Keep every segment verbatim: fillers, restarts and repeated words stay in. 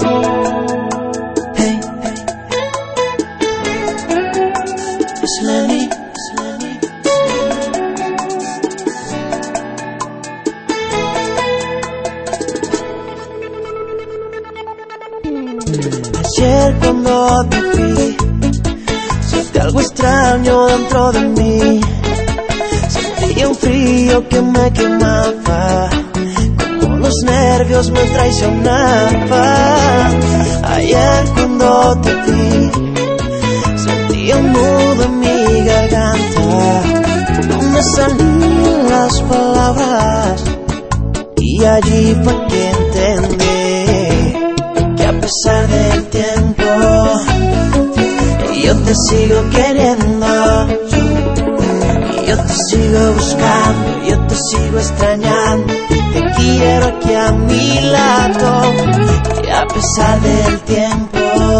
Hey, it's Lenny. Ayer cuando te vi, sentí algo extraño dentro de mí. Sentí un frío que me quemaba, como los nervios me traicionaban. Ayer cuando te vi, sentí un nudo en mi garganta, no me salían las palabras, y allí fue que entendí que a pesar del tiempo yo te sigo queriendo, yo te sigo buscando, yo te sigo extrañando, te quiero aquí a mi lado. Y a pesar del tiempo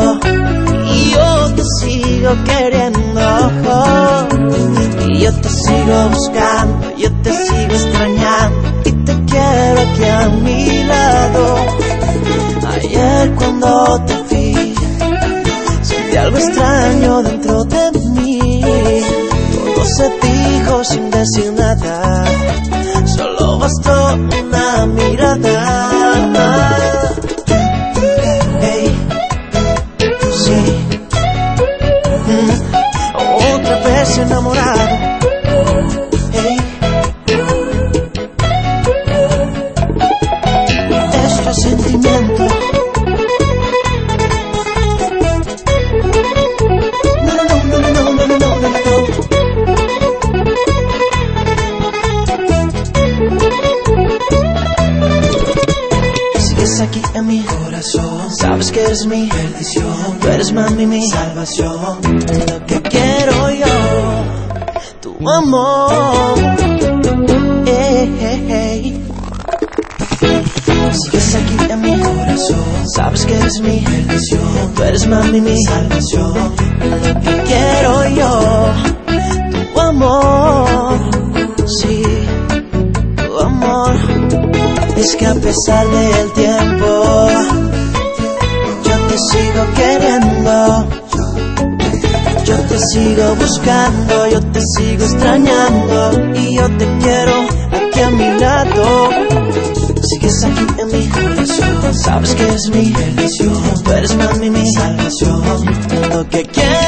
yo te sigo queriendo, y yo te sigo buscando, yo te sigo extrañando, y te quiero aquí a mi lado. Ayer cuando te vi, sentí algo extraño dentro de mí. Todo se dijo sin decir nada, solo bastó una mirada. Hey, sí, mm, otra vez enamorado. Hey, esto es sentimiento. Aquí en mi corazón, sabes que eres mi perdición, tú eres mami mi salvación, lo que quiero yo, tu amor. Hey, hey, hey. Sigues aquí en mi corazón, sabes que eres mi perdición, tú eres mami mi salvación, lo que quiero yo, tu amor. Sí, tu amor. Es que a pesar del tiempo yo te sigo queriendo, yo te sigo buscando, yo te sigo extrañando, y yo te quiero aquí a mi lado. Sigues aquí en mi corazón, sabes que es mi bendición, tú eres mami mi salvación, lo que quiero.